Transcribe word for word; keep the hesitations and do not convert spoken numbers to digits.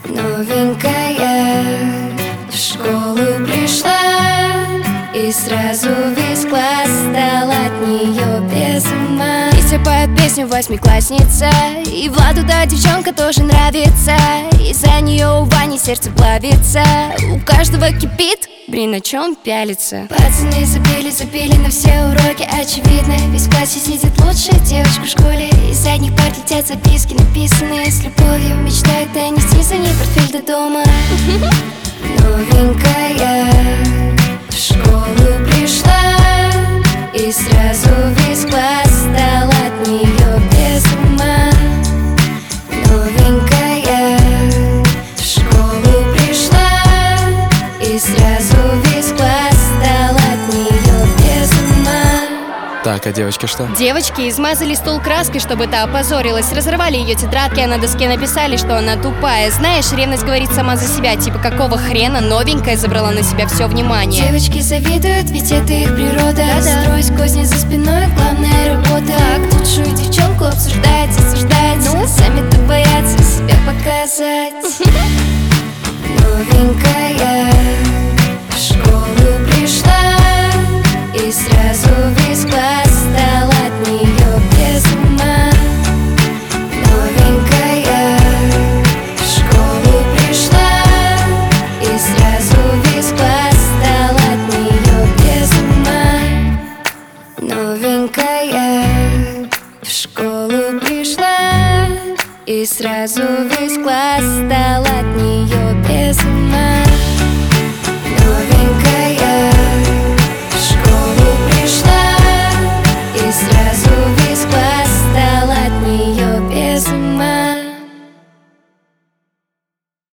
Новенькая в школу пришла, и сразу весь класс стал от нее без ума. Листья поет песню восьмиклассница, и Владу да девчонка тоже нравится. Из-за нее у Вани сердце плавится, у каждого кипит, блин, на чем пялится. Пацаны запели, запели на все уроки, очевидно. Весь в классе сидит лучшая девочка в школе. Из задних парт летят записки, написанные с любовью. Мечтают донести за ней портфель до дома. Новенькая в школу пришла, и сразу весь класс стал от нее без ума. Новенькая в школу пришла, и сразу весь класс стал от нее без ума. Так, а девочки что? Девочки измазали стол краской, чтобы та опозорилась. Разорвали ее тетрадки, а на доске написали, что она тупая. Знаешь, ревность говорит сама за себя. Типа, какого хрена новенькая забрала на себя все внимание? Девочки завидуют, ведь это их природа. Да-да. Строить козни за спиной, главная работа. Так, лучшую девчонку обсуждать, осуждать. Ну, сами-то боятся себя показать. Новенькая в школу пришла, и сразу весь класс стал от нее без ума. Новенькая в школу пришла, и сразу весь класс стал от нее без ума. Новенькая в школу пришла, и сразу весь класс стал от нее без ума.